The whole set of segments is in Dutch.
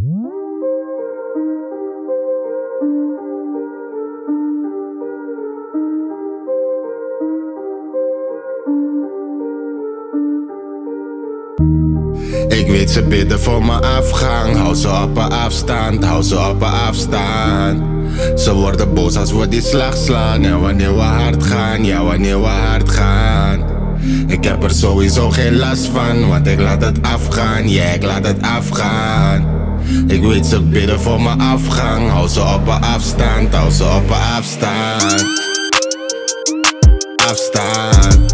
Ik weet ze bidden voor mijn afgang. Hou ze op een afstand, hou ze op een afstand. Ze worden boos als we die slag slaan. En wanneer we hard gaan, ja wanneer we hard gaan. Ik heb er sowieso geen last van, want ik laat het afgaan, ja ik laat het afgaan. Ik weet ze bidden voor mijn afgang. Hou ze op een afstand, hou ze op een afstand. Afstand.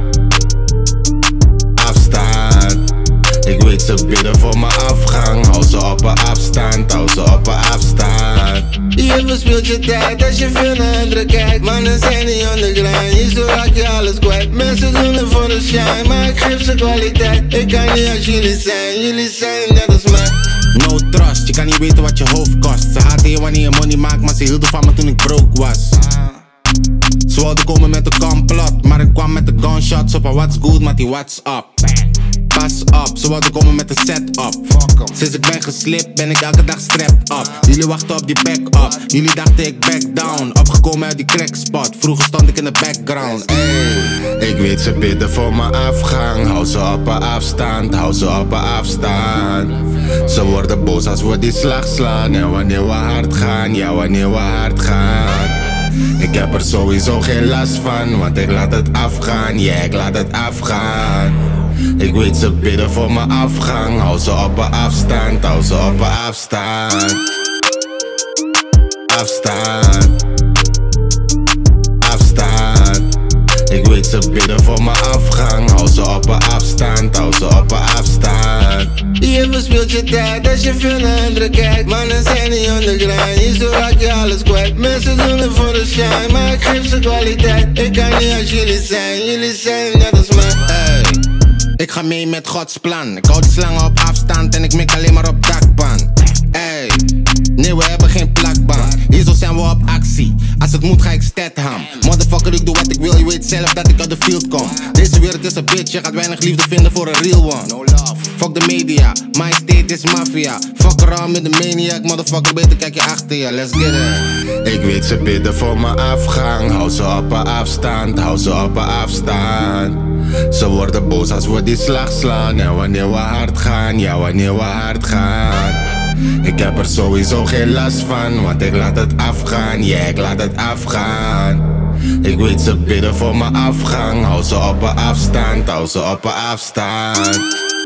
Afstand. Ik weet ze bidden voor mijn afgang. Hou ze op een afstand, hou ze op een afstand. Je verspeelt je tijd als je veel naar anderen kijkt. Mannen zijn niet on the grind, hier zo raak je alles kwijt. Mensen doen het voor de shine, maar ik geef ze kwaliteit. Ik kan niet als jullie zijn net als mij. No trust, je kan niet weten wat je hoofd kost. Ze haten je wanneer je money maakt, maar ze hielden van me toen ik broke was. Ze wilden komen met een complot, maar ik kwam met de gunshots op een what's good, maar die what's up. Pas op, ze wilden komen met een set-up. Sinds ik ben geslipt ben ik elke dag strapped up. Jullie wachten op die back-up, jullie dachten ik back down. Opgekomen uit die crackspot, vroeger stond ik in de background. Ik weet ze bidden voor mijn afgang. Hou ze op een afstand, hou ze op een afstand. Ze worden boos als we die slag slaan. En wanneer we hard gaan, ja wanneer we hard gaan. Ik heb er sowieso geen last van, want ik laat het afgaan, ja ik laat het afgaan. Ik weet ze bidden voor mijn afgang. Hou ze op een afstand, hou ze op een afstand. Afstand. Afstand. Ik weet ze bidden voor mijn afgang. Hou ze op een afstand, hou ze op een afstand. Je verspeelt je tijd als je veel naar anderen kijkt. Mannen zijn niet on the grind, hier zo raak je alles kwijt. Mensen doen het voor de shine, maar ik geef ze kwaliteit. Ik kan niet als jullie zijn net als mij. Hey, ik ga mee met Gods plan. Ik hou de slangen op afstand en ik mik alleen maar op dakpan. Hey, nee we hebben geen plakband. Hier zo zijn we op actie. Als het moet ga ik Statham. Motherfucker ik doe wat ik wil, je weet zelf dat ik uit de field kom. Deze wereld is een bitch, je gaat weinig liefde vinden voor een real one. Fuck de media, my state is mafia. Fuck around met de maniac, motherfucker beter kijk je achter je, let's get it. Ik weet ze bidden voor mijn afgang. Hou ze op een afstand, hou ze op een afstand. Ze worden boos als we die slag slaan. En wanneer we hard gaan, ja wanneer we hard gaan. Ik heb er sowieso geen last van, want ik laat het afgaan, ja ik laat het afgaan. Ik weet ze bidden voor mijn afgang. Hou ze op een afstand, hou ze op een afstand.